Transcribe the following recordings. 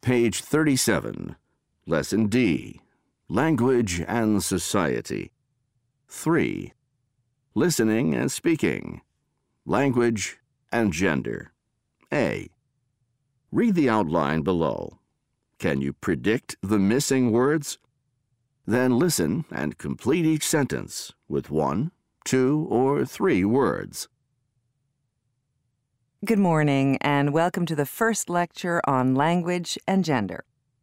Page 37, Lesson D, Language and Society. 3. Listening and Speaking, Language and Gender. A. Read the outline below. Can you predict the missing words? Then listen and complete each sentence with 1, 2, or 3 words. Good morning, and welcome to the first lecture on language and gender.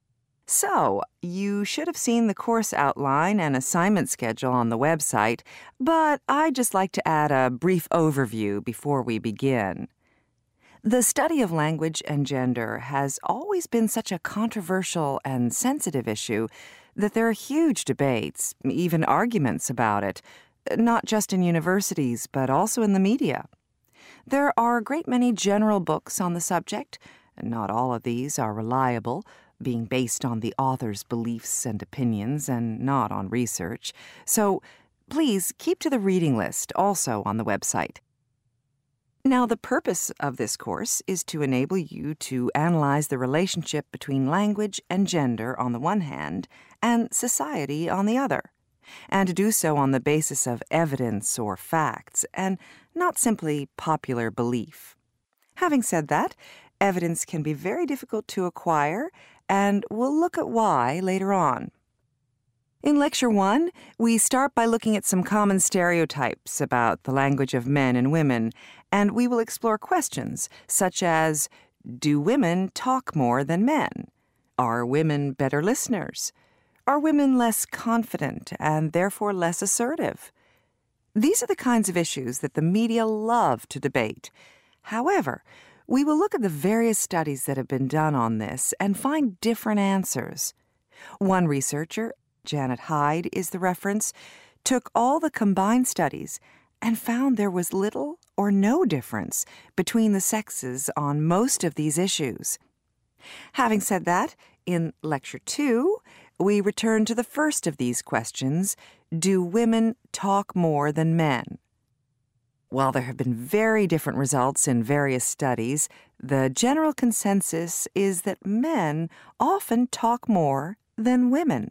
So, you should have seen the course outline and assignment schedule on the website, but I'd just like to add a brief overview before we begin. The study of language and gender has always been such a controversial and sensitive issue that there are huge debates, even arguments about it, not just in universities, but also in the media. There are a great many general books on the subject, and not all of these are reliable, being based on the author's beliefs and opinions and not on research. So please keep to the reading list also on the website. Now, the purpose of this course is to enable you to analyze the relationship between language and gender on the one hand and society on the other, and to do so on the basis of evidence or facts and not simply popular belief. Having said that, evidence can be very difficult to acquire, and we'll look at why later on. In Lecture 1, we start by looking at some common stereotypes about the language of men and women, and we will explore questions such as, do women talk more than men? Are women better listeners? Are women less confident and therefore less assertive? These are the kinds of issues that the media love to debate. However, we will look at the various studies that have been done on this and find different answers. One researcher, Janet Hyde is the reference, took all the combined studies and found there was little or no difference between the sexes on most of these issues. Having said that, in Lecture 2, we return to the first of these questions, do women talk more than men? While there have been very different results in various studies, the general consensus is that men often talk more than women.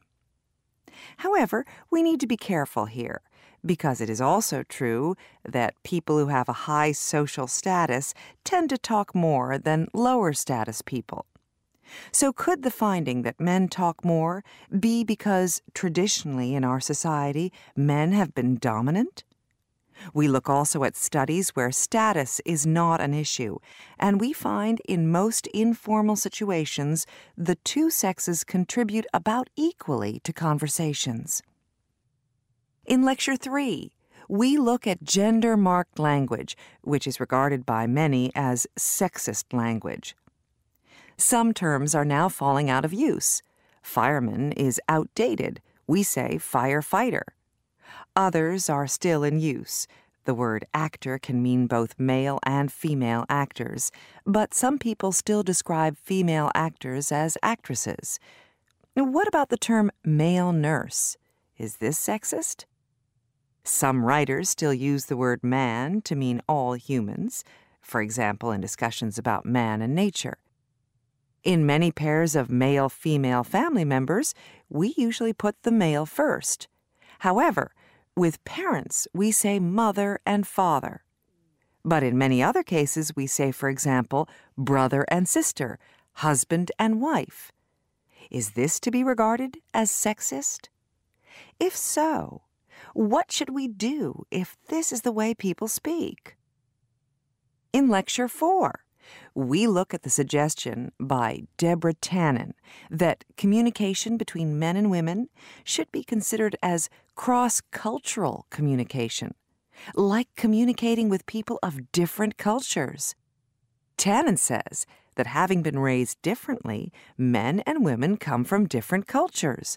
However, we need to be careful here, because it is also true that people who have a high social status tend to talk more than lower status people. So could the finding that men talk more be because traditionally in our society men have been dominant? We look also at studies where status is not an issue, and we find in most informal situations the two sexes contribute about equally to conversations. In Lecture 3, we look at gender-marked language, which is regarded by many as sexist language. Some terms are now falling out of use. Fireman is outdated. We say firefighter. Others are still in use. The word actor can mean both male and female actors, but some people still describe female actors as actresses. What about the term male nurse? Is this sexist? Some writers still use the word man to mean all humans, for example, in discussions about man and nature. In many pairs of male-female family members, we usually put the male first. However, with parents, we say mother and father. But in many other cases, we say, for example, brother and sister, husband and wife. Is this to be regarded as sexist? If so, what should we do if this is the way people speak? In Lecture 4, we look at the suggestion by Deborah Tannen that communication between men and women should be considered as cross-cultural communication, like communicating with people of different cultures. Tannen says that having been raised differently, men and women come from different cultures.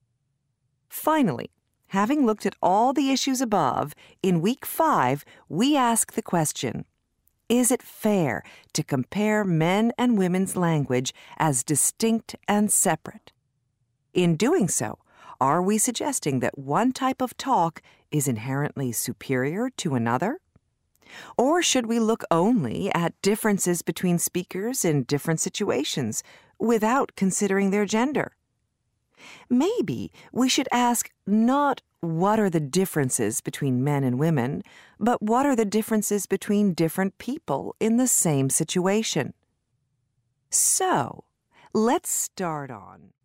Finally, having looked at all the issues above, in Week 5, we ask the question, is it fair to compare men and women's language as distinct and separate? In doing so, are we suggesting that one type of talk is inherently superior to another? Or should we look only at differences between speakers in different situations, without considering their gender. Maybe we should ask not what are the differences between men and women, but what are the differences between different people in the same situation. So, let's start on